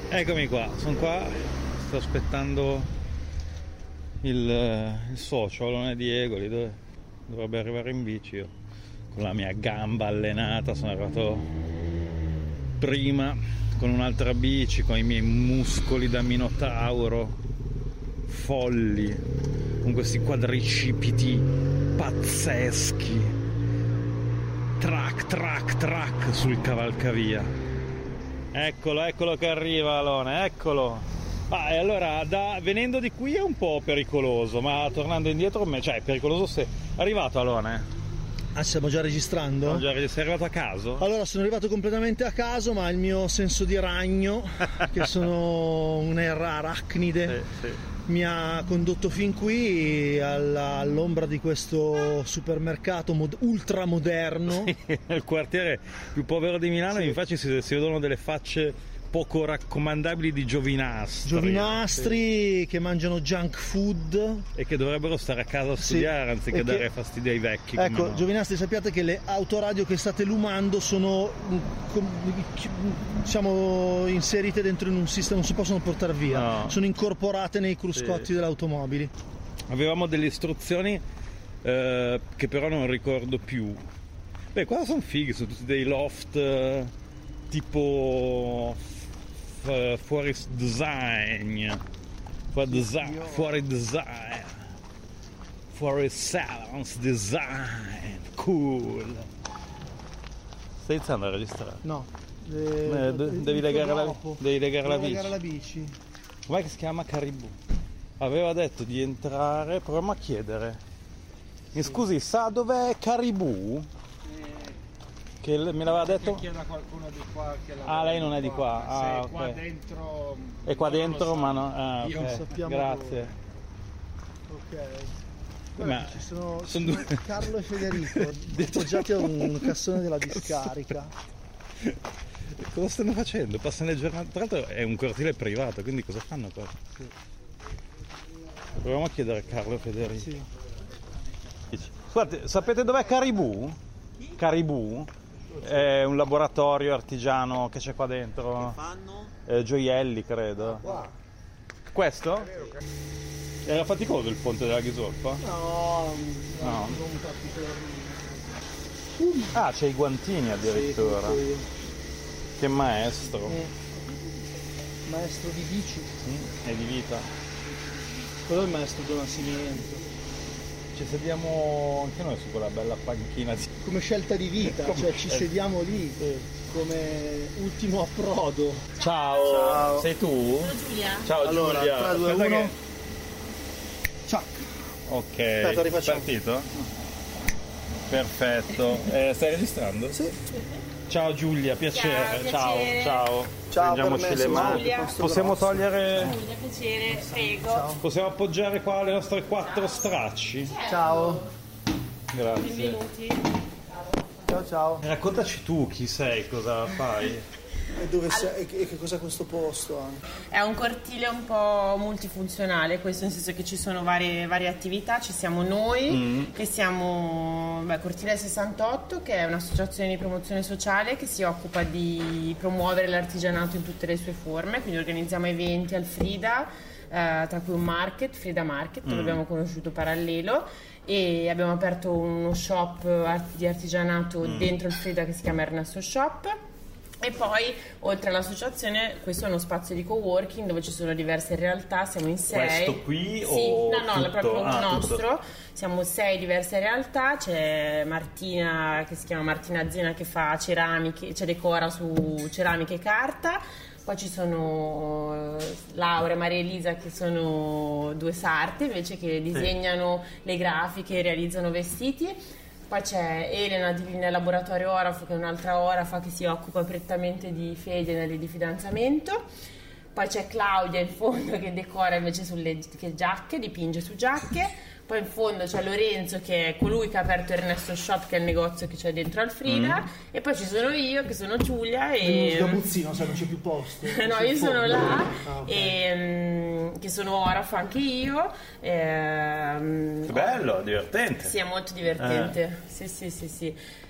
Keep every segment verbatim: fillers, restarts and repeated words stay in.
Eccomi qua, sono qua, sto aspettando il, il socio, Alone Diego, lì dove dovrebbe arrivare in bici. Io con la mia gamba allenata sono arrivato prima con un'altra bici, con i miei muscoli da minotauro folli, con questi quadricipiti pazzeschi, track track track sul cavalcavia. Eccolo, eccolo che arriva Alone, eccolo. Ah, e allora da, venendo di qui è un po' pericoloso, ma tornando indietro, cioè è pericoloso se... È arrivato Alone? Ah, stiamo già registrando? Stiamo già registrando. Sei arrivato a caso? Allora, sono arrivato completamente a caso, ma il mio senso di ragno, che sono un'arachnide, sì, sì, mi ha condotto fin qui alla, all'ombra di questo supermercato mod, ultramoderno. Sì, nel quartiere più povero di Milano, sì. Infatti si, si vedono delle facce poco raccomandabili di giovinastri. Giovinastri sì, che mangiano junk food. E che dovrebbero stare a casa a studiare, sì, anziché dare che... fastidio ai vecchi. Ecco, no. Giovinastri, sappiate che le autoradio che state lumando sono diciamo inserite dentro in un sistema, non si possono portare via, no. Sono incorporate nei cruscotti sì, dell'automobili. Avevamo delle istruzioni eh, che però non ricordo più. Beh, qua sono fighi, sono tutti dei loft eh, tipo f- fuori design, fuori design, fuori design, fuori salons design, cool. Stai iniziando a registrare? No. Eh, eh, de- devi legare la, devi legare la bici. la bici. Com'è che si chiama? Caribou. Aveva detto di entrare, proviamo a chiedere. Mi sì. Scusi, sa dov'è Caribou? Che me l'aveva detto? Chieda qualcuno di qua che ah, lei non è di qua. Ah, okay. Qua dentro. È qua dentro, so. ma no. Ah, Io okay. sappiamo grazie. Dove. Ok. Guarda, ma ci sono, sono due... Carlo e Federico appoggiati a un cassone della discarica. Cosa stanno facendo? Passano le giornate. Tra l'altro è un cortile privato, quindi cosa fanno qua? Sì. Proviamo a chiedere a Carlo e Federico. Sì. Scusate, sapete dov'è Caribou? Caribou è un laboratorio artigiano che c'è qua dentro. Che fanno? Eh, gioielli, credo. Qua. Questo? Era faticoso il ponte della Ghisolfa? No, no, non particolarmente. Ah, c'è i guantini addirittura. Sì, che maestro. Eh. Maestro di bici. Mm, e di vita. Quello è il maestro del nascimento. Ci sediamo anche noi su quella bella panchina. Come scelta di vita, come cioè ci sediamo lì sì, come ultimo approdo. Ciao. Ciao. Sei tu? Sono Giulia. Ciao allora, Giulia. tre, due, uno. Che... Ciao. Ok. Aspetta, rifacciamo. Partito? Perfetto. Eh, stai registrando? Sì. Ciao Giulia, piacere. Ciao, piacere. Ciao. Ciao. Prendiamoci le mani. Possiamo grosso. togliere. Giulia, piacere, prego. Ciao. Possiamo appoggiare qua le nostre quattro stracci? Ciao. Grazie. Benvenuti. Ciao ciao. Raccontaci tu chi sei, cosa fai. E dove sei? E che cos'è questo posto? È un cortile un po' multifunzionale, questo nel senso che ci sono varie, varie attività, ci siamo noi, mm. che siamo beh, Cortile sessantotto, che è un'associazione di promozione sociale che si occupa di promuovere l'artigianato in tutte le sue forme, quindi organizziamo eventi al Frida, eh, tra cui un market, Frida Market, mm. l'abbiamo conosciuto parallelo, e abbiamo aperto uno shop di artigianato mm. dentro il Frida che si chiama Ernesto Shop. E poi, oltre all'associazione, questo è uno spazio di coworking dove ci sono diverse realtà, siamo in sei. Questo qui sì, o no, no, tutto? è proprio ah, nostro. Tutto. Siamo sei diverse realtà, c'è Martina che si chiama Martina Zena che fa ceramiche, cioè decora su ceramiche e carta. Poi ci sono Laura e Maria Elisa che sono due sarti invece che disegnano sì. le grafiche e realizzano vestiti. Poi c'è Elena Divina Laboratorio Orafo, che è un'altra orafa che si occupa prettamente di fede e di fidanzamento. Poi c'è Claudia in fondo che decora invece sulle che giacche, dipinge su giacche. Poi in fondo c'è Lorenzo che è colui che ha aperto Ernesto Shop, che è il negozio che c'è dentro al Frida. Mm. E poi ci sono io che sono Giulia e... Gabuzzino, sai, non c'è più posto. No, io sono là ah, okay. e um, che sono orafa anche io. E, um, che bello, divertente. Sì, è molto divertente. Eh. Sì, sì, sì, sì.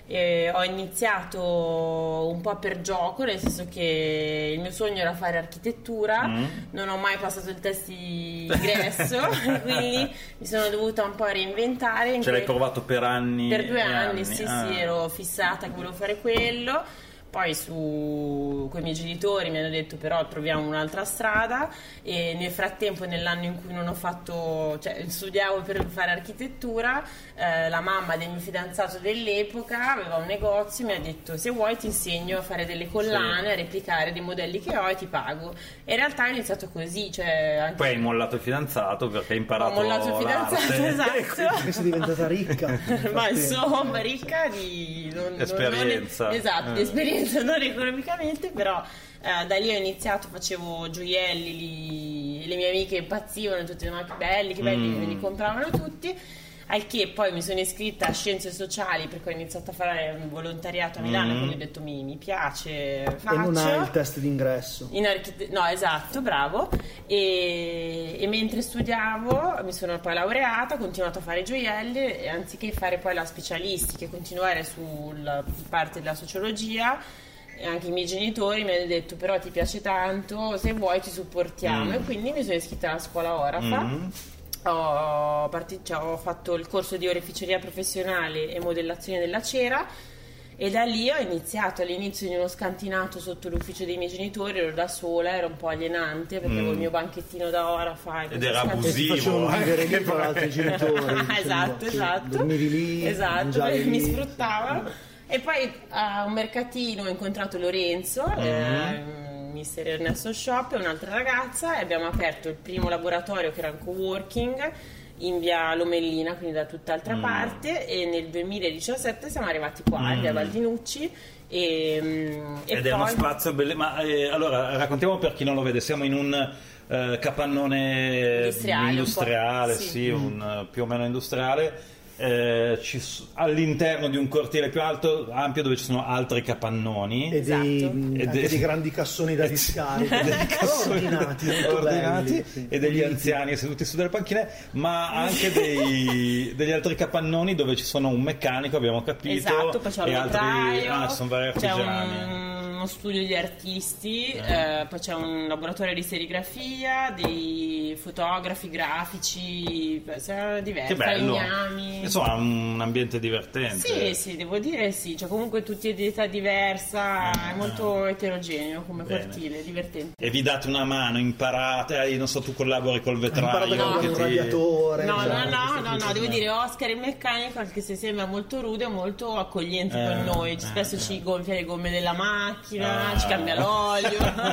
E ho iniziato un po' per gioco, nel senso che il mio sogno era fare architettura, mm. non ho mai passato il test di ingresso, quindi mi sono dovuta un po' reinventare. Ce l'hai provato per anni? Per due anni, anni, sì, ah. sì, ero fissata che volevo fare quello. Poi su con i miei genitori mi hanno detto però troviamo un'altra strada, e nel frattempo, nell'anno in cui non ho fatto, cioè studiavo per fare architettura, eh, la mamma del mio fidanzato dell'epoca aveva un negozio e mi ha detto: se vuoi ti insegno a fare delle collane, sì. a replicare dei modelli che ho e ti pago. E in realtà è iniziato così, cioè anche... Poi hai mollato il fidanzato perché hai imparato ho mollato il fidanzato, esatto. E sei diventata ricca. Ma insomma, ricca di non, esperienza, non è, esatto, eh. di esperienza, non economicamente, però eh, da lì ho iniziato, facevo gioielli, li, le mie amiche impazzivano, tutti, ma che belli, che belli, mm. me li compravano tutti, al che poi mi sono iscritta a Scienze Sociali perché ho iniziato a fare un volontariato a Milano, mm. quindi ho detto mi, mi piace, faccio. E non hai il test d'ingresso? In archite- no, esatto, bravo. E, e mentre studiavo mi sono poi laureata, ho continuato a fare gioielli, e anziché fare poi la specialistica e continuare sulla parte della sociologia, e anche i miei genitori mi hanno detto: però ti piace tanto, se vuoi ti supportiamo, mm. e quindi mi sono iscritta alla scuola Orafa. Mm. Ho, parti- cioè, ho fatto il corso di oreficeria professionale e modellazione della cera, e da lì ho iniziato. All'inizio in uno scantinato sotto l'ufficio dei miei genitori, ero da sola, era un po' alienante perché mm. avevo il mio banchettino da Orafa ed era abusivo, facevano vivere lì con altri genitori. Esatto, esatto, dormivi lì, esatto, mi sfruttavano. E poi a un mercatino ho incontrato Lorenzo, mm. eh, mister Ernesto Shop, e un'altra ragazza, e abbiamo aperto il primo laboratorio, che era un coworking in via Lomellina, quindi da tutt'altra mm. parte, e nel duemiladiciassette siamo arrivati qua, mm. in via Valdinucci. E, e ed poi... è uno spazio bello, ma eh, allora raccontiamo per chi non lo vede, siamo in un eh, capannone industriale, industriale un sì, sì, un, più o meno industriale. Eh, ci, all'interno di un cortile più alto, ampio, dove ci sono altri capannoni e dei, esatto. e dei, dei grandi cassoni da discarica ordinati, ordinati sì. e degli anziani seduti su delle panchine, ma anche dei, degli altri capannoni dove ci sono un meccanico, abbiamo capito, esatto, poi c'è e altri notaio, ah, sono vari artigiani, c'è un, uno studio di artisti, eh. Eh, poi c'è un laboratorio di serigrafia, dei fotografi, grafici, diversi, falegnami. Insomma, un ambiente divertente. Sì, sì, devo dire sì, cioè comunque tutti di età diversa, ah, è molto eterogeneo come bene. Cortile, divertente. E vi date una mano, imparate, eh, non so, tu collabori col vetraio, no, che un ti... radiatore. No, cioè, no, no, no, no, devo dire Oscar il meccanico, anche se sembra molto rude, è molto accogliente eh, con noi, eh, spesso eh. ci gonfia le gomme della macchina, ah. ci cambia l'olio.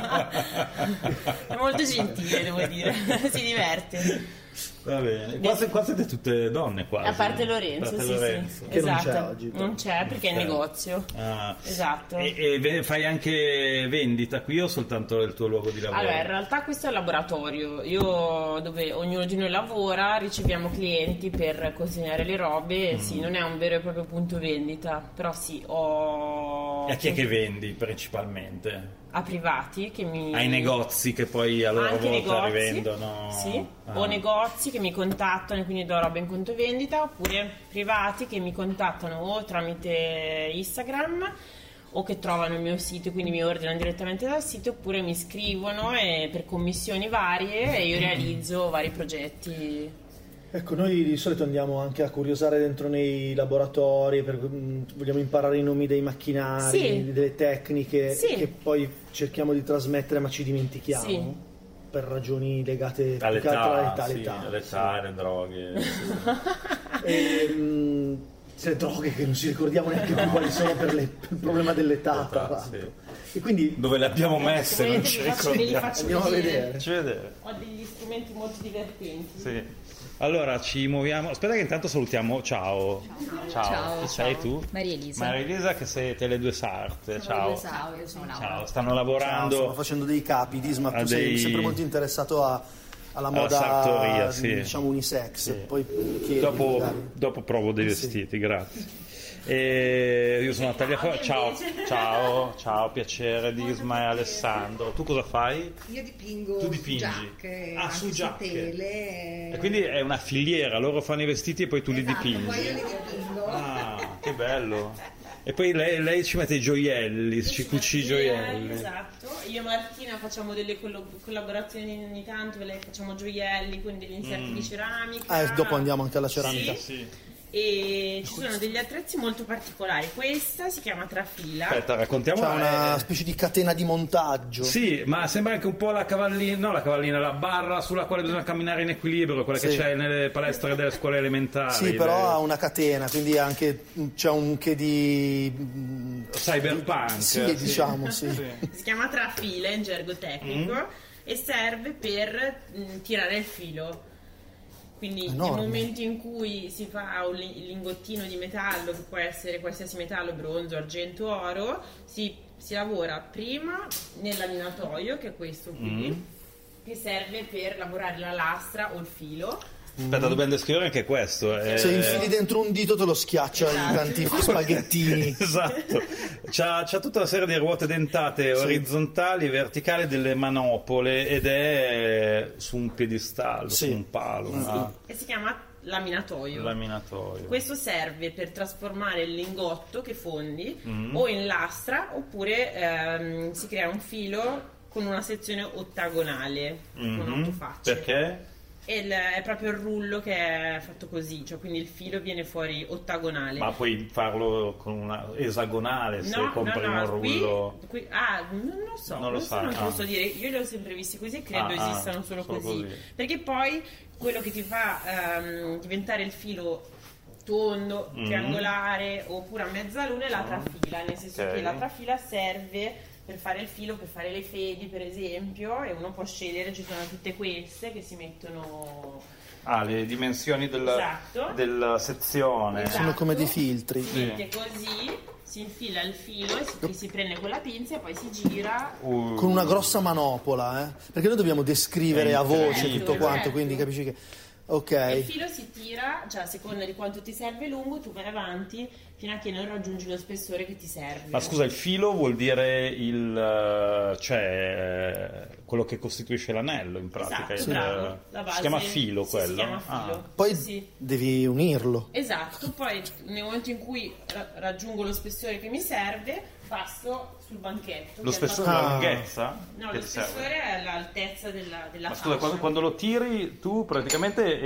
È molto gentile, devo dire, si diverte. Va bene, qua, qua siete tutte donne quasi. A parte Lorenzo, parte sì, Lorenzo. sì. Che esatto. non c'è oggi. Non c'è perché non è in negozio. Ah. Esatto. E, e fai anche vendita qui o soltanto il tuo luogo di lavoro? Allora, in realtà questo è il laboratorio. Io, dove ognuno di noi lavora, riceviamo clienti per consegnare le robe. Mm. Sì, non è un vero e proprio punto vendita, però sì, ho... E a chi è che vendi principalmente? A privati che mi... Ai negozi che poi a loro anche volta negozi, rivendono? Sì, ah. o negozi che mi contattano e quindi do roba in conto vendita, oppure privati che mi contattano o tramite Instagram o che trovano il mio sito e quindi mi ordinano direttamente dal sito, oppure mi scrivono e per commissioni varie e io realizzo vari progetti. Ecco, noi di solito andiamo anche a curiosare dentro nei laboratori, per, mh, vogliamo imparare i nomi dei macchinari, sì. delle tecniche sì. che poi cerchiamo di trasmettere ma ci dimentichiamo sì. per ragioni legate all'età, all'età, sì, all'età, all'età, alle droghe. e, mh, le droghe che non si ricordiamo neanche più quali sono per, le, per il problema dell'età, tra l'altro. Sì. E quindi dove le abbiamo messe non ci ricordiamo. Andiamo a vedere. vedere. Ho degli strumenti molto divertenti. Sì. Allora ci muoviamo. Aspetta che intanto salutiamo. Ciao. Ciao. Ciao. Ciao. Chi sei tu? Maria Elisa. Maria Elisa, che siete le due sarte. Ciao. Ciao, io sono Laura. Ciao. Stanno lavorando. Ciao, stanno facendo dei capi. Disma, tu dei... sei sempre molto interessato a, alla moda, alla sartoria, sì. diciamo unisex. Sì. Poi chiedi, dopo, magari. dopo provo dei vestiti, sì. Grazie. E io sono Natalia Fo- ciao, ciao, ciao, piacere Disma e Alessandro. Tu cosa fai? Io dipingo tu dipingi. su giacche, ah, su giacche. tele. E quindi è una filiera, loro fanno i vestiti e poi tu esatto, li dipingi. Poi io li dipingo. Ah, che bello. E poi lei, lei ci mette i gioielli, ci, ci cuci i gioielli. Esatto, io e Martina facciamo delle collo- collaborazioni ogni tanto, lei facciamo gioielli, quindi degli inserti mm. di ceramica. Eh, dopo andiamo anche alla ceramica. Sì, sì. E ci sono degli attrezzi molto particolari. Questa si chiama trafila. Aspetta, raccontiamo. C'è una specie di catena di montaggio. Sì, ma sembra anche un po' la cavallina, no la cavallina, la barra sulla quale bisogna camminare in equilibrio, quella sì. che c'è nelle palestre delle scuole elementari. Sì, però le... ha una catena, quindi anche c'è un che di cyberpunk. Sì, diciamo, sì. sì. Si chiama trafila in gergo tecnico mm. e serve per mh, tirare il filo. Quindi enorme. Nel momento in cui si fa un lingottino di metallo, che può essere qualsiasi metallo, bronzo, argento, oro, si, si lavora prima nel laminatoio, che è questo qui, mm. che serve per lavorare la lastra o il filo. Aspetta, dobbiamo descrivere anche questo. Eh... Se infili dentro un dito te lo schiaccia esatto. in tanti spaghettini. Esatto. C'ha, c'ha tutta una serie di ruote dentate sì. orizzontali, verticali, delle manopole ed è su un piedistallo, sì. su un palo. Sì. Ah. E si chiama laminatoio. Laminatoio. Questo serve per trasformare il lingotto che fondi mm. o in lastra oppure ehm, si crea un filo con una sezione ottagonale mm-hmm. con otto facce. Perché? Il, è proprio il rullo che è fatto così, cioè quindi il filo viene fuori ottagonale. Ma puoi farlo con una esagonale se no, compri no, no, un rullo? Qui, qui, ah, non lo so, non lo so, non ah. posso dire, io li ho sempre visti così e credo ah, esistano solo, solo così. così. Perché poi quello che ti fa um, diventare il filo tondo, mm. triangolare oppure a mezzaluna è la trafila, nel senso okay. che la trafila serve per fare il filo, per fare le fedi per esempio, e uno può scegliere, ci sono tutte queste che si mettono... Ah, le dimensioni della, esatto. della sezione. Esatto. Sono come dei filtri. Si mette così, si infila il filo e si, si prende con la pinza e poi si gira. Uh. Con una grossa manopola, eh? Perché noi dobbiamo descrivere a voce tutto certo. quanto, quindi capisci che... Ok. Il filo si tira, cioè a seconda di quanto ti serve lungo, tu vai avanti fino a che non raggiungi lo spessore che ti serve. Ma scusa, il filo vuol dire il cioè quello che costituisce l'anello in pratica. Esatto, il, bravo, la base, si chiama filo sì, quello. Si chiama filo. Ah. Poi sì. devi unirlo. Esatto, poi nel momento in cui ra- raggiungo lo spessore che mi serve, passo sul banchetto. Lo spessore è la lunghezza? No, lo spessore serve? È l'altezza della, della Ma fascia. scusa, quando, quando lo tiri tu praticamente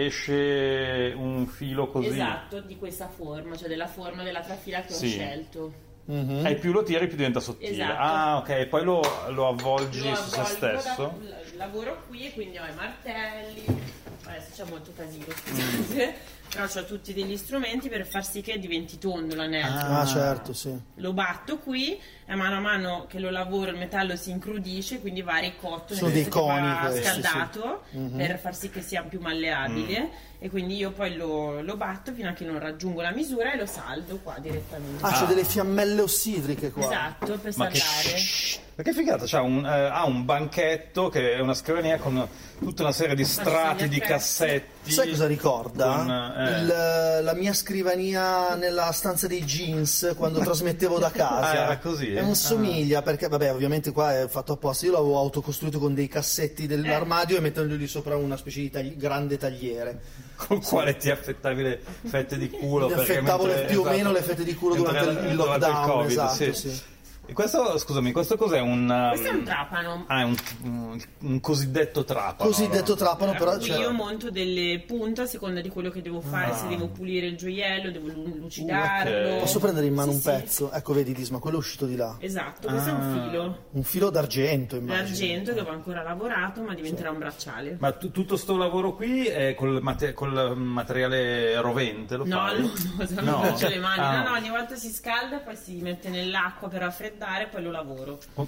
esce un filo così. Esatto, di questa forma, cioè della forma della trafila che sì. ho scelto. Mm-hmm. E più lo tiri più diventa sottile. Esatto. Ah, ok, poi lo, lo avvolgi lo su se stesso. Da, lavoro qui e quindi ho i martelli. Adesso c'è molto casino, scusate. Mm. Però ho tutti degli strumenti per far sì che diventi tondo l'anello. Ah, certo, sì. Lo batto qui e mano a mano che lo lavoro il metallo si incrudisce, quindi va ricotto, sono dei coni va questi, scaldato sì. mm-hmm. per far sì che sia più malleabile. Mm. E quindi io poi lo, lo batto fino a che non raggiungo la misura e lo saldo qua direttamente. Ah, ah. c'è delle fiammelle ossidriche qua. Esatto, per Ma saldare. Che... Ma che figata, c'ha un, eh, ha un banchetto che è una scrivania con tutta una serie di strati, di cassetti. Sai cosa ricorda? Con, eh. Il, la mia scrivania nella stanza dei jeans quando trasmettevo da casa. Ah, era così? Non somiglia, ah. perché vabbè, ovviamente qua è fatto apposta. Io l'avevo autocostruito con dei cassetti dell'armadio eh. e mettendoli sopra una specie di tagli- grande tagliere. Col sì. quale ti affettavi le fette di culo? Mi affettavo mentre, più esatto, o meno le fette di culo durante il, il lockdown, durante il COVID, esatto, sì. sì. E questo, scusami, questo cos'è? Un, questo è un trapano. Ah, è un, un, un cosiddetto trapano. Cosiddetto trapano, però qui io monto delle punte a seconda di quello che devo fare, ah. se devo pulire il gioiello, devo lucidarlo. Uh, okay. Posso prendere in mano sì, un pezzo? Sì. Ecco, vedi Disma, quello è uscito di là. Esatto, questo ah. è un filo. Un filo d'argento, immagino. D'argento che va ancora lavorato, ma diventerà sì. un bracciale. Ma tu, tutto sto lavoro qui è col, mate, col materiale rovente? Lo no, fai? no, no, no, no. non faccio le mani. Ah. No, no, ogni volta si scalda, poi si mette nell'acqua per raffreddare, poi lo lavoro.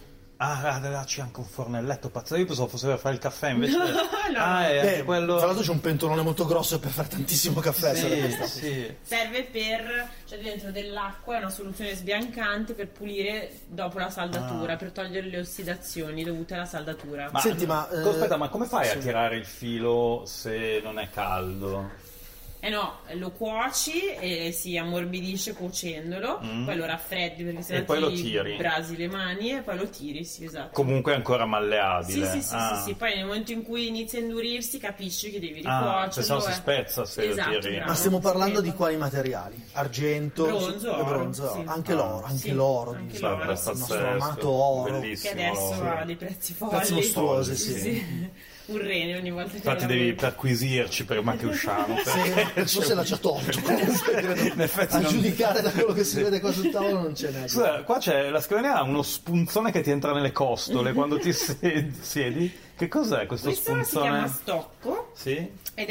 Ah, là c'è anche un fornelletto pazzo. Io pensavo fosse per fare il caffè invece. No, no. Ah, è Beh, quello... Tra l'altro c'è un pentolone molto grosso per fare tantissimo caffè. Sì, sì. Serve per, cioè dentro dell'acqua è una soluzione sbiancante per pulire dopo la saldatura, ah. per togliere le ossidazioni dovute alla saldatura. Ma, Senti, ma, aspetta, eh, ma come fai sì. a tirare il filo se non è caldo? Eh no, lo cuoci e si ammorbidisce cuocendolo, Mm. poi lo raffreddi perché E sennò poi lo ti tiri. brasi le mani e poi lo tiri, sì, esatto. Comunque è ancora Sì, malleabile. sì, sì, Ah. sì, sì, poi nel momento in cui inizia a indurirsi capisci che devi Ah, ricuocerlo. se no si eh. spezza se lo Esatto, tiri. bravo. Ma stiamo parlando Sì. di quali materiali? Argento, Bronzo, e oro, bronzo, sì. anche Ah. l'oro, anche Sì, l'oro, anche diciamo. l'oro, il sì, nostro sì. amato oro. Che Bellissimo adesso l'oro. ha dei prezzi folli. Prezzi mostruosi, sì. sì. Un rene ogni volta che Infatti lo devi lavori. perquisirci prima che usciamo. Sì, forse l'ha già tolto. Comunque, credo, In effetti a non- giudicare da quello che si vede qua sul tavolo non ce n'è. Scusa, qua c'è la scrivania ha uno spunzone che ti entra nelle costole quando ti siedi. siedi. Che cos'è questo Questo si spunzone? chiama stocco Sì? ed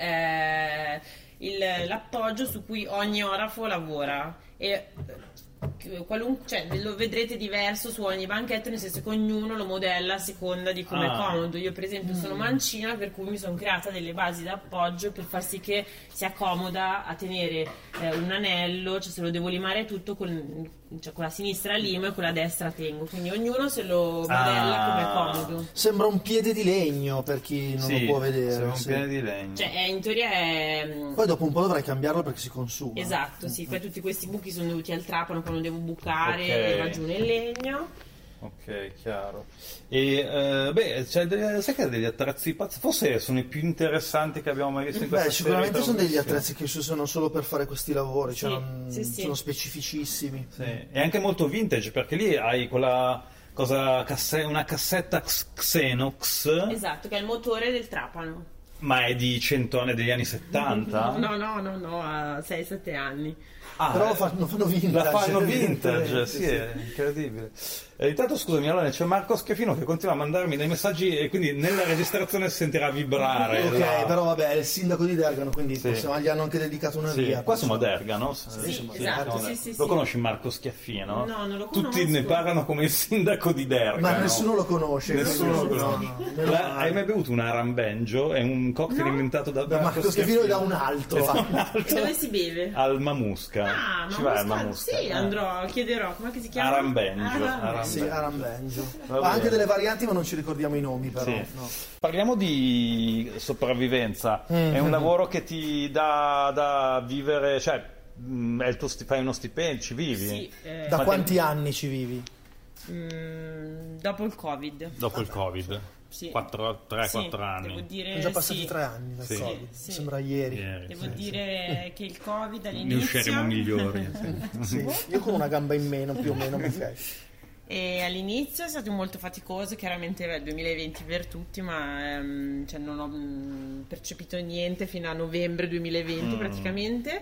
è eh, il- l'appoggio su cui ogni orafo lavora. E eh, qualun- cioè, lo vedrete diverso su ogni banchetto, nel senso che ognuno lo modella a seconda di come Ah. è comodo. Io per esempio sono mancina, per cui mi sono creata delle basi d'appoggio per far sì che sia comoda a tenere eh, un anello, cioè se lo devo limare tutto con, cioè, con la sinistra limo e con la destra tengo, quindi ognuno se lo modella Ah. come è comodo. Sembra un piede di legno per chi non Sì, lo può vedere. sembra un sì. piede di legno. Cioè, è- in teoria è... mm, Poi dopo un po' dovrai cambiarlo perché si consuma. Esatto, sì, poi tutti questi buchi sono dovuti al trapano quando devo bucare Ok. e va giù nel legno. Ok, chiaro. E eh, beh, c'è delle- sai che ha degli attrezzi pazzi? Forse sono i più interessanti che abbiamo mai visto in questa Beh, sicuramente serie sono degli televisiva. attrezzi che si usano solo per fare questi lavori, cioè Sì, non- sì, sì. sono specificissimi. Sì, è anche molto vintage perché lì hai quella cosa, casse- una cassetta X- Xenox, Esatto, che è il motore del trapano. ma è di cento anni, degli anni settanta. No, no, no, no, a sei sette anni. Ah, Però eh, lo fanno, fanno vintage. la fanno vintage, evidentemente, sì, è incredibile. E intanto scusami, allora c'è Marco Schiaffino che continua a mandarmi dei messaggi e quindi nella registrazione si sentirà vibrare. Ok, la- però vabbè, è il sindaco di Dergano, quindi Sì. possiamo- gli hanno anche dedicato una Sì, via. qua siamo a insomma. Dergano. Sì, siamo a esatto, Dergano. sì, sì, Lo sì. conosci Marco Schiaffino? No, non lo Tutti conosco. ne parlano come il sindaco di Dergano. Ma nessuno lo conosce. Nessuno quindi- lo no, conosce. no, meno La- male. hai mai bevuto un arambenjo? È un cocktail No. inventato da Da Marco Schiaffino e da un altro. E dove si beve? Al Mamusca. Ah, Ci ma vai al Mosca- Mamusca? sì, Eh. andrò, chiederò, come si chiama? Arambengio, Arambengio. Arambengio. Sì, Arambengio. Va Ha anche bene. delle varianti, ma non ci ricordiamo i nomi, però. Sì. no. Parliamo di sopravvivenza. Mm. È un lavoro che ti dà da vivere, cioè mh, è il tuo sti- fai uno stipendio, ci vivi? Sì, eh, Da Ma quanti anni ci vivi? mm, dopo il Covid. Dopo il Covid. Sì. tre Sì, quattro anni. Devo dire, Sono già passati sì. tre anni dal Sì. Covid. Sì, sì. Sembra ieri. Ieri, Devo sì, dire che il Covid Ne all'inizio usciremo migliori. sì. Sì, io con una gamba in meno, più o meno, ma ok. E all'inizio è stato molto faticoso, chiaramente era il duemilaventi per tutti, ma ehm, cioè non ho mm, percepito niente fino a novembre duemilaventi Mm. praticamente.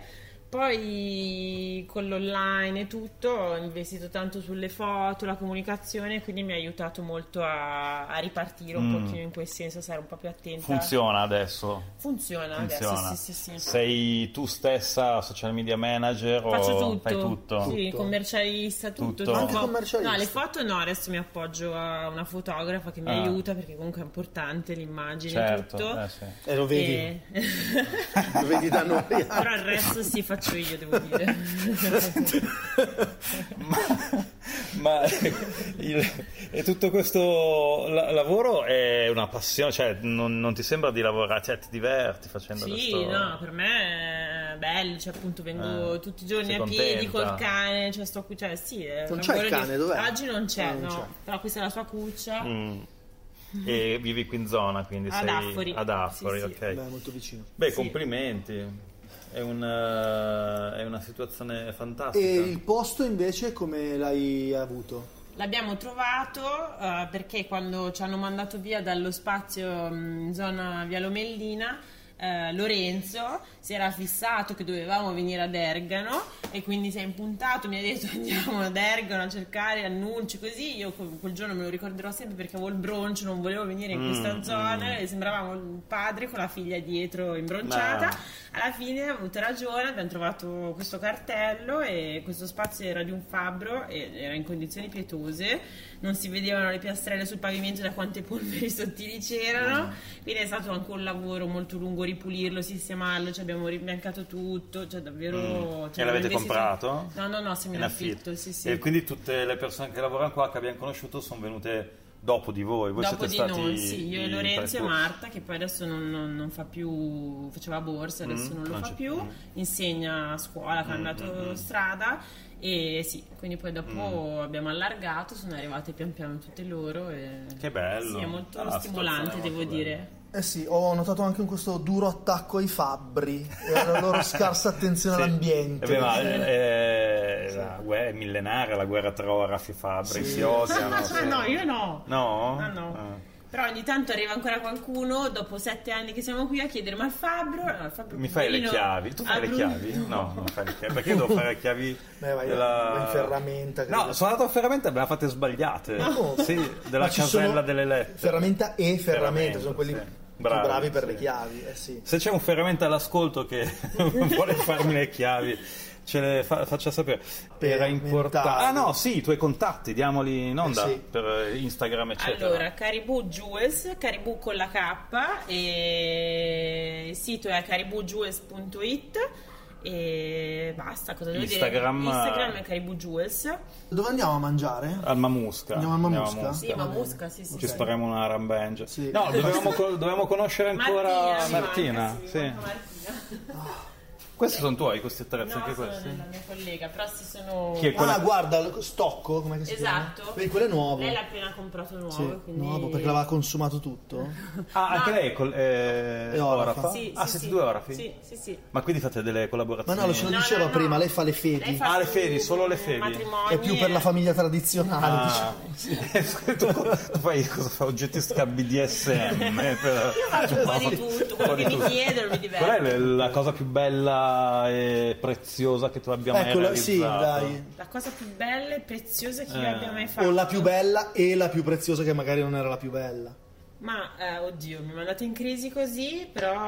Poi con l'online e tutto ho investito tanto sulle foto, la comunicazione, quindi mi ha aiutato molto a, a ripartire un Mm. pochino in quel senso, a stare un po' più attenta. Funziona adesso? Funziona, Funziona. adesso, sì, sì, sì. Sei tu stessa social media manager Faccio o tutto, fai tutto? sì, Tutto. commercialista, tutto. Tutto. Anche No, commercialista? No, le foto no, adesso mi appoggio a una fotografa che mi Ah. aiuta perché comunque è importante l'immagine e Certo, tutto. eh, sì. E lo vedi, E- lo vedi da noi. Però il resto sì faccio io, devo dire. ma, ma il, e tutto questo la- lavoro è una passione, cioè non, non ti sembra di lavorare, cioè ti diverti facendo Sì, questo? no, per me è bello, cioè appunto vengo Eh, tutti i giorni sei a piedi contenta? col cane, cioè sto qui, cioè sì, è Non un c'è il lavoro di- cane, dov'è? Oggi non c'è, Ah, non no, c'è. però questa è la sua cuccia. Mm. E vivi qui in zona, quindi Ad sei Affori. ad Affori, Sì, sì. ok. Beh, molto vicino. Beh, Sì. complimenti. È una, è una situazione fantastica. E il posto invece come l'hai avuto? L'abbiamo trovato eh, perché quando ci hanno mandato via dallo spazio mh, in zona Via Lomellina, eh, Lorenzo si era fissato che dovevamo venire ad Ergano e quindi si è impuntato, mi ha detto andiamo ad Ergano a cercare annunci così. Io quel quel giorno me lo ricorderò sempre perché avevo il broncio, non volevo venire in questa Mm, zona mm. e sembravamo il padre con la figlia dietro imbronciata. Ma- Alla fine ha avuto ragione, abbiamo trovato questo cartello e questo spazio era di un fabbro e era in condizioni pietose, non si vedevano le piastrelle sul pavimento da quante polveri sottili c'erano, quindi è stato anche un lavoro molto lungo ripulirlo, sistemarlo, ci abbiamo ribiancato tutto, cioè davvero... Mm. cioè, E l'avete abbiamo investito- comprato? No, no, no, siamo in affitto, sì, sì. E quindi tutte le persone che lavorano qua che abbiamo conosciuto sono venute dopo di voi, voi dopo siete di stati noi, sì, io e i Lorenzo e precursori. Marta, che poi adesso non, non, non fa più, faceva borsa, adesso Mm, non lo non fa c'è più, più. insegna a scuola, ha cambiato mm, mm. strada, e sì, quindi poi dopo abbiamo allargato, sono arrivate pian piano tutte loro e Che bello. sì, è molto Ah, la stimolante, situazione è devo molto dire. Eh sì, ho notato anche questo duro attacco ai fabbri e alla loro scarsa attenzione Sì. all'ambiente. Eh beh, ma è, la guerra è millenaria, la guerra tra Oraf e Fabbri, Sì. si odiano. Ah, sì. no, io no. No? No, no. Ah. Però ogni tanto arriva ancora qualcuno, dopo sette anni che siamo qui, a chiedere: ma il fabbro? No, il fabbro Mi fai le poverino, chiavi? Tu fai a le Bru- chiavi? No, non fai le chiavi. Perché io devo fare le chiavi Beh, vai, della... vai in ferramenta, credo. No, sono andato a ferramenta e me le ha fatte sbagliate. No. Sì, della Ma ci casella sono delle lettere. ferramenta e ferramenta, Ferramenta, sono quelli sì. più Bravi, bravi per sì. le chiavi. Eh sì. Se c'è un ferramenta all'ascolto che vuole farmi le chiavi, ce le fa- faccia sapere. Era importante. mentali. Ah no, sì, i tuoi contatti, diamoli in onda Eh sì. per Instagram, eccetera. Allora, Caribou Jewels, Caribou con la K, e il sito è caribou jewels punto it e basta, cosa devo Instagram- dire? Instagram è Caribou Jewels. Dove andiamo a mangiare? Al Mamusca. Andiamo al Mamusca? Andiamo a Sì, ma Musca, sì, sì. Ci sì. spariamo una rambenge. Sì. No, dovevamo, co- dovevamo conoscere ancora Martina, Martina. manca, sì, sì. manca Martina. Questi sono tuoi, questi attrezzi, No, anche sono questi? della mia collega, però si sono... Chi è quella- Ah, guarda, lo stocco, com'è che si Esatto. chiama? Vedi, quello è nuovo. Lei l'ha appena comprato nuovo, Sì, quindi... nuovo, perché l'aveva consumato tutto. Ah, anche No. lei è col, eh, È orafa. orafa? Sì, ah, sì, siete sì. due orafi? Sì, sì, sì. Ma quindi fate delle Ma collaborazioni? no, ce lo No, diceva no, no. prima, lei fa le fedi. Lei fa Ah, le più fedi, solo le fedi. matrimoni È più per e- la famiglia tradizionale, diciamo. Ah, tu, tu fai cosa fa? Oggettistica B D S M per... Io faccio un po' di tutto, quello che mi chiedono mi Qual è diverte. la cosa più bella e preziosa che tu abbia mai Eccola, sì, realizzato? dai. La cosa più bella e preziosa che Eh. io abbia mai fatto. O la più bella e la più preziosa che magari non era la più bella. Ma, eh, oddio, mi mandate in crisi così,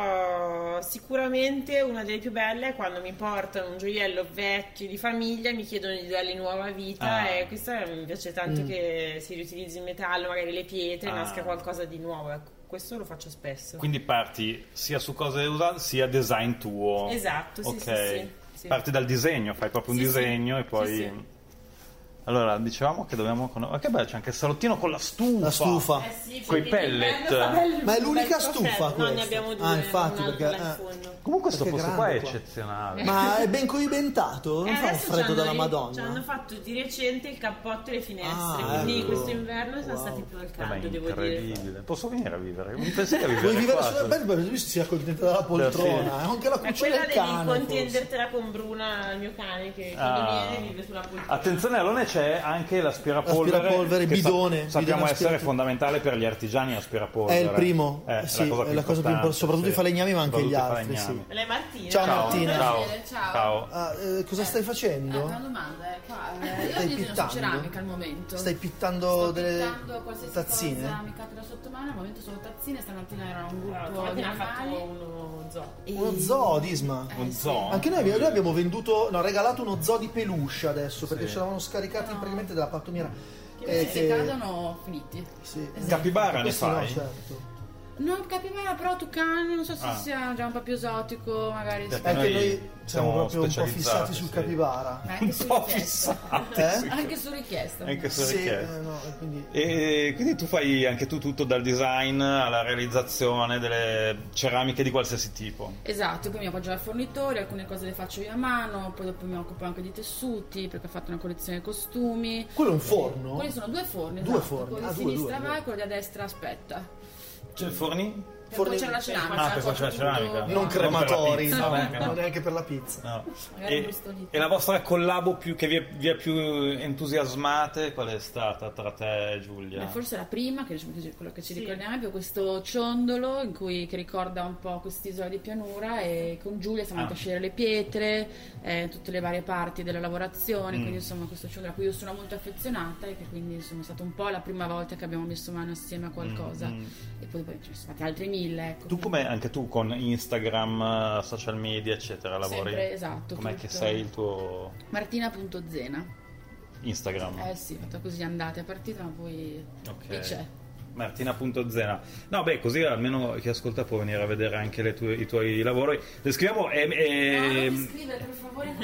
però sicuramente una delle più belle è quando mi portano un gioiello vecchio di famiglia e mi chiedono di dargli nuova vita, Ah. e questa mi piace tanto Mm. che si riutilizzi il metallo, magari le pietre, Ah. nasca qualcosa di nuovo, ecco, questo lo faccio spesso. Quindi parti sia su cose usate sia design tuo. Esatto, sì, Ok. sì, sì, sì. Parti dal disegno, fai proprio un Sì, disegno sì. e poi... Sì, sì. Allora, dicevamo che dobbiamo... con- Ma che bello, c'è anche il salottino con la stufa. La stufa. Eh sì, Coi perché pellet. d'inverno fa bello- Ma è l'unica bello stufa freddo. No, questa? ne abbiamo due. Ah, infatti, un'altra perché- là in eh. fondo. Comunque sto Perché è posto qua è grande qua. eccezionale. Ma è ben coibentato? Non Eh, fa un adesso freddo c'hanno della ri- Madonna? Ci hanno fatto di recente il cappotto e le finestre, Ah, quindi ecco. questo inverno siamo Wow. stati più al Eh, ma è caldo, devo dire. incredibile. Posso venire a vivere? Mi pensi a vivere Vuoi vivere qua? solo per lui si accontenta della poltrona, Sì. anche la Ma cuccia quella del devi cane. forse. contendertela con Bruna, il mio cane, che quando Ah. viene vive sulla poltrona. Attenzione, allora c'è anche l'aspirapolvere. L'aspirapolvere, che sa- bidone, sappiamo bidone essere aspirativo. fondamentale per gli artigiani l'aspirapolvere. È il primo, Eh, sì, la cosa è più la cosa più importante, importante, soprattutto sì. i falegnami, ma anche Soprattutto gli i altri, falegnami. Lei è Martina. Ciao, Ciao, Martina. ciao. Ciao. Ciao. Ah, eh, cosa stai facendo? Eh, una domanda, eh, qua, eh, io Stai disegno pittando? su ceramica al momento. Stai pittando Sto delle pittando qualsiasi tazzine? cosa mi capita sotto mano, al momento sono tazzine, stamattina era un Allora, gruppo di stamattina ha fatto animali. uno zoo. e- Uno zoo, Disma. Eh, Uno sì. zoo? Anche noi, abbiamo- noi abbiamo venduto, no, regalato uno zoo di peluche adesso, perché Sì. ce l'avevano scaricati No. praticamente dalla pattumiera. Che Eh, se che- cadono finiti. Sì. Capibara ne Questo no, fai? certo. Non capivara, però tucani, non so se Ah. sia già un po' più esotico, magari. Perché È che noi noi siamo siamo proprio un po' specializzati, fissati sul sì. capibara. Ma Un anche su po' richiesta. fissati. Eh? sì. Anche su richiesta. Anche su Sì, richiesta. eh, no, e quindi... E quindi tu fai anche tu tutto dal design alla realizzazione delle ceramiche di qualsiasi tipo. Esatto, poi mi appoggio al fornitore, alcune cose le faccio io a mano, poi dopo mi occupo anche di tessuti, perché ho fatto una collezione di costumi. Quello è un forno? Quelli sono due forni, Due esatto. forni, Quello ah, di due, sinistra due, va due. e quello di destra aspetta. Cioè forni? E poi Forni- c'è la ceramica. Ah, per faccio faccio la tutto- ceramica. Non per la crematori, pizza, no, vabbè, no. non neanche per la pizza. No. Magari un E, brustolito. e la vostra collabo più, che vi, è- vi ha più entusiasmate qual è stata tra te e Giulia? Beh, forse la prima, che diciamo così, quello che ci Sì. ricordiamo, è proprio questo ciondolo in cui, che ricorda un po' quest'isola di pianura, e con Giulia siamo Ah. andati a scegliere le pietre, eh, tutte le varie parti della lavorazione, Mm. quindi insomma questo ciondolo a cui io sono molto affezionata e che quindi insomma è stata un po' la prima volta che abbiamo messo mano assieme a qualcosa. Mm, mm. E poi, poi ci sono stati altri mille, ecco. Tu come anche tu con Instagram, social media eccetera lavori? Sempre, esatto, Com'è tutto. che sei il tuo Martina punto zena. Instagram? Eh sì, ho fatto così andate a partita, ma poi Ok. lì c'è. Martina.zena. No, beh, così almeno chi ascolta può venire a vedere anche le tue, i tuoi lavori. Descriviamo. Eh, eh, no, non mi scrivere, per favore.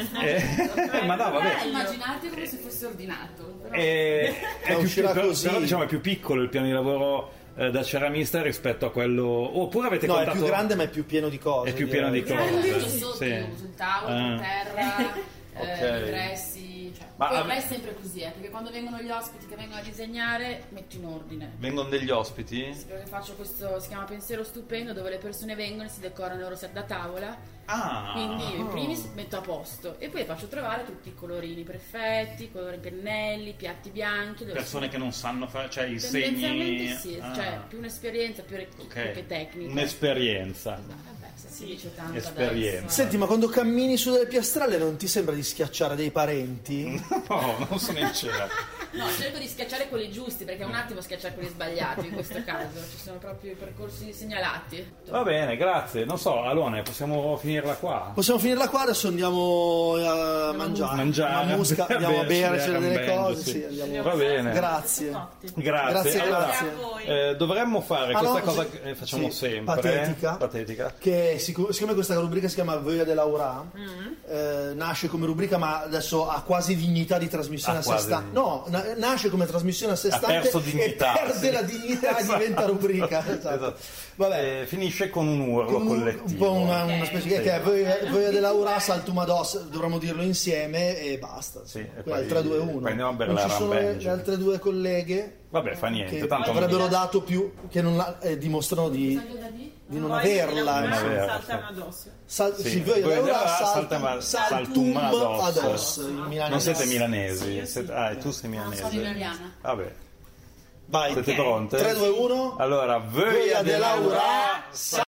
Eh, ma no, vabbè. Immaginate come se fosse ordinato. Però... Eh, è più, uscirà però, così. però diciamo è più piccolo il piano di lavoro eh, da ceramista rispetto a quello. Oppure avete no, contato. è più grande, ma è più pieno di cose. È più pieno di direi. cose. Tutto sotto, Sì. sul tavolo, Ah. per terra, Ok. eh, ingressi. Cioè. Ma Poi a- ormai è sempre così, eh, perché quando vengono gli ospiti che vengono a disegnare, metto in ordine. Vengono degli ospiti? Perché faccio questo, si chiama pensiero stupendo, dove le persone vengono e si decorano il loro set da tavola. Ah. Quindi in primis metto a posto e poi faccio trovare tutti i colorini perfetti, colori pennelli, piatti bianchi. dove Persone si- che non sanno fare, cioè i Tendenzialmente segni. sì, Ah. cioè più un'esperienza più, Ok. più che tecnica. Un'esperienza. Vabbè, se si dice tanto Esperienza. adesso. Senti, ma quando cammini su delle piastrelle non ti sembra di schiacciare dei parenti? No, non sono in cielo. No, cerco di schiacciare quelli giusti perché è un attimo schiacciare quelli sbagliati in questo caso. Ci sono proprio i percorsi segnalati. Va bene, grazie. Non so, Alone, possiamo finirla qua? Possiamo finirla qua, adesso andiamo a mangiare. Mangiare, Una musca, andiamo a berci, bercere delle gambendo, cose. sì. Sì, andiamo. Va bene. Grazie. Grazie. Grazie, Allora, grazie. a voi. eh, dovremmo fare Ah, questa no, cosa sì, che facciamo sì, sempre. patetica. Patetica. Che sic- siccome questa rubrica si chiama Voglia dell'Aura, Mm. eh, nasce come rubrica, ma adesso ha quasi dignità di trasmissione Ha a sé quasi stante. dignità. No, na- nasce come trasmissione a sé Ha stante perso e dignità, perde sì. la dignità e Esatto. diventa rubrica. Esatto. Esatto. Vabbè. Eh, finisce con un urlo Con un, collettivo. un po' una, una Ok. specie che, Sì. che è Voglia, Voglia dell'Aura, Saltumados, dovremmo dirlo insieme e basta. Sì, e Quindi poi- al tre due uno. poi andiamo a bere Non la ci sono le, Rambenji. le altre due colleghe Vabbè, fa niente. che Tanto avrebbero dato più, che non la, eh, dimostrano di, Salgo da lì? di non Poi averla. la Non averla, saltano sì. addosso. Sal- Sì, sì, Voglia Voglia dell'Aura, dell'Aura, saltum, saltum- saltum saltum addosso. addosso. in milanese. non siete milanesi. Sì, io siete- sì. Ah, e tu sei Non milanese. sono emiliana. Vabbè. Vai, Siete Ok. pronte? tre due uno. Allora, Voglia Voglia dell'Aura. dell'Aura.